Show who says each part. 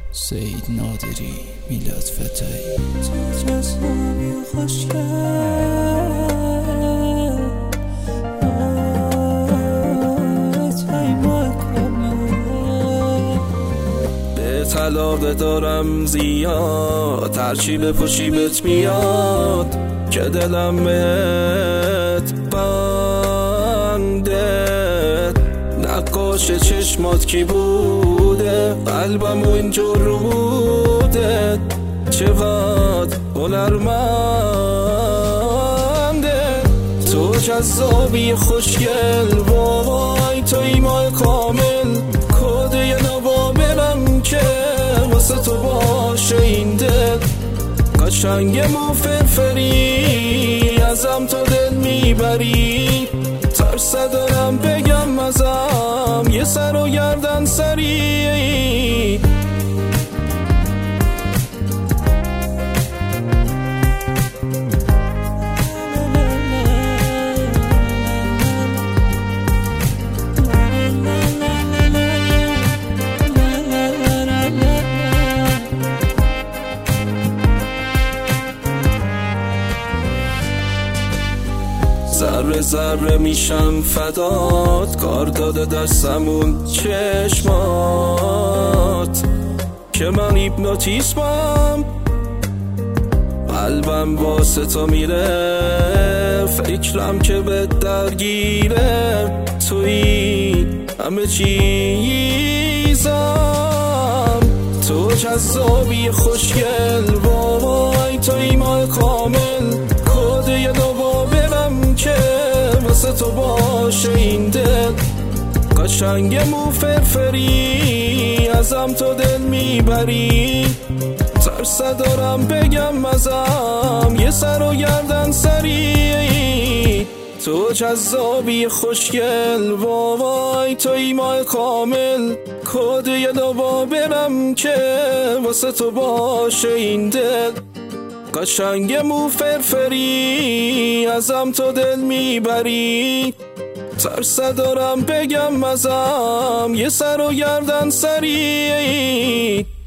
Speaker 1: سید نادری میلاد فتایی تو جذابی و خوشگل به طلاق دارم زیاد هرچی بپوشی بهت میاد که دلم بهت بنده نقاش چشمات کی بوده قلبم و اینجور رو بوده چقدر هنرمنده تو جذابی خوشگل وای تو ایمان کامل کد یه نوا برم که واسه تو باشه این دل قشنگم و فرفری ازم تو دل میبری ترس دارم بگم ازم یه سر و گردن سری ذره ذره میشم فدات کار داده دستمون چشمات که من هیپنوتیزمم قلبم واسه تو میره فکرم که به درگیره توی همه چیزم تو جذابی خوشگل وای تو ایمان کامل کد یه دوا برم که واسه تو باشه این دل قشنگم و فرفری ازم تو دل میبری ترس دارم بگم ازم یه سر و گردن سری تو جذابی خوشگل وای تو ایمان کامل کد یه دوا برم که واسه تو باشه این دل قشنگم و فرفری ازم تو دل میبری ترس دارم بگم ازم یه سر و گردن سری